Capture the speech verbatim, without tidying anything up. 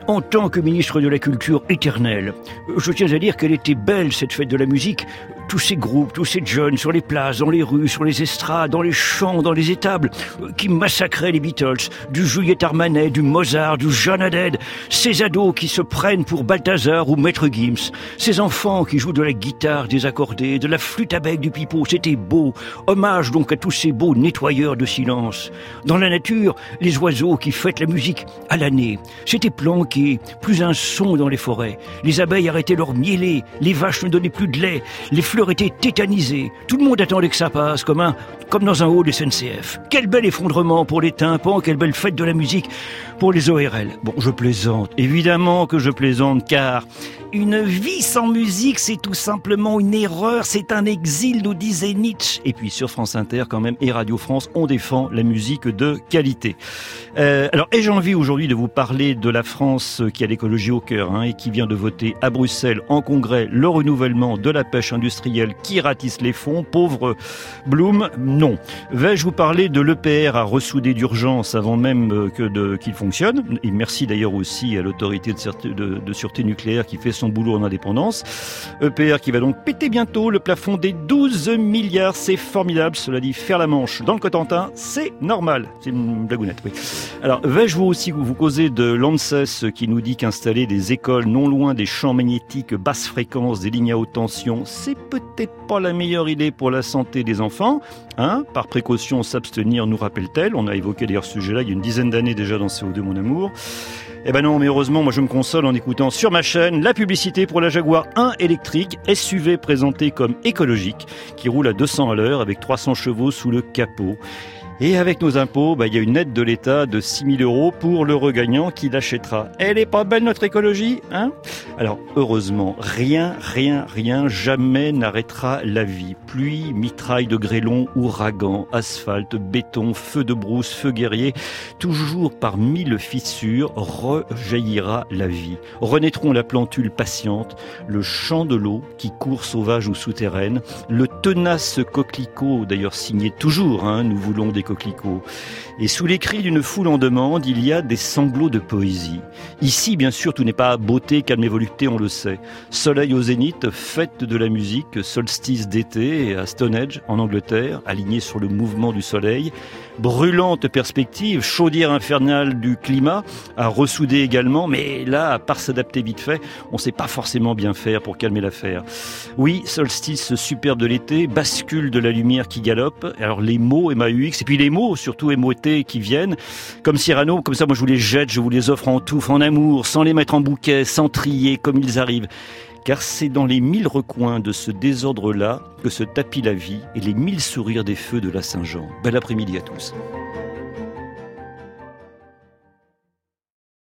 En tant que ministre de la Culture éternelle, je tiens à dire qu'elle était belle, cette fête de la musique. Tous ces groupes, tous ces jeunes sur les places, dans les rues, sur les estrades, dans les champs, dans les étables, qui massacraient les Beatles, du Juliette Armanet, du Mozart, du John Haddad, ces ados qui se prennent pour Balthazar ou Maître Gims, ces enfants qui jouent de la guitare désaccordée, de la flûte à bec, du pipeau, c'était beau. Hommage donc à tous ces beaux nettoyeurs de silence. Dans la nature, les oiseaux qui fêtent la musique à l'année, c'était planqué, plus un son dans les forêts. Les abeilles arrêtaient leur mieler, les vaches ne donnaient plus de lait, les fleurs étaient tétanisées. Tout le monde attendait que ça passe, comme un, comme dans un hall S N C F. Quel bel effondrement pour les tympans, quelle belle fête de la musique pour les O R L. Bon, je plaisante, évidemment que je plaisante, car une vie sans musique, c'est tout simplement une erreur, c'est un exil, nous disait Nietzsche. Et puis sur France Inter, quand même, et Radio France, on défend la musique de qualité. Euh, alors, ai-je envie aujourd'hui de vous parler de la France qui a l'écologie au cœur, hein, et qui vient de voter à Bruxelles, en congrès, le renouvellement de la pêche industrielle qui ratisse les fonds, pauvre Blum? Non. Vais-je vous parler de l'E P R à ressouder d'urgence avant même que de, qu'il fonctionne? Et merci d'ailleurs aussi à l'autorité de, de, de sûreté nucléaire qui fait son boulot en indépendance. E P R qui va donc péter bientôt le plafond des douze milliards. C'est formidable. Cela dit, faire la manche dans le Cotentin, c'est normal. C'est une blagounette, oui. Alors, vais-je vous aussi vous causer de l'ANSES qui nous dit qu'installer des écoles non loin des champs magnétiques basse fréquence, des lignes à haute tension, c'est peut-être pas la meilleure idée pour la santé des enfants, hein? Par précaution, s'abstenir, nous rappelle-t-elle. On a évoqué d'ailleurs ce sujet-là il y a une dizaine d'années déjà dans C O deux, mon amour. Eh ben non, mais heureusement, moi je me console en écoutant sur ma chaîne la publicité pour la Jaguar un électrique, S U V présenté comme écologique, qui roule à deux cents à l'heure avec trois cents chevaux sous le capot. Et avec nos impôts, bah, il y a une aide de l'État de six mille euros pour le regagnant qui l'achètera. Elle est pas belle notre écologie, hein? Alors, heureusement, rien, rien, rien, jamais n'arrêtera la vie. Pluie, mitraille de grêlons, ouragan, asphalte, béton, feu de brousse, feu guerrier. Toujours par mille fissures, rejaillira la vie. Renaîtront la plantule patiente, le champ de l'eau qui court sauvage ou souterraine, le tenace coquelicot, d'ailleurs signé toujours, hein, nous voulons des coquelicots. Et sous les cris d'une foule en demande, il y a des sanglots de poésie. Ici, bien sûr, tout n'est pas beauté, calme et volupté, on le sait. Soleil au zénith, fête de la musique, solstice d'été à Stonehenge, en Angleterre, aligné sur le mouvement du soleil. Brûlante perspective, chaudière infernale du climat, à ressouder également, mais là, à part s'adapter vite fait, on sait pas forcément bien faire pour calmer l'affaire. Oui, solstice superbe de l'été, bascule de la lumière qui galope, alors les mots M A U X, et puis les mots, surtout M O T, qui viennent, comme Cyrano, comme ça moi je vous les jette, je vous les offre en touffe, en amour, sans les mettre en bouquet, sans trier, comme ils arrivent. Car c'est dans les mille recoins de ce désordre-là que se tapit la vie et les mille sourires des feux de la Saint-Jean. Bel après-midi à tous.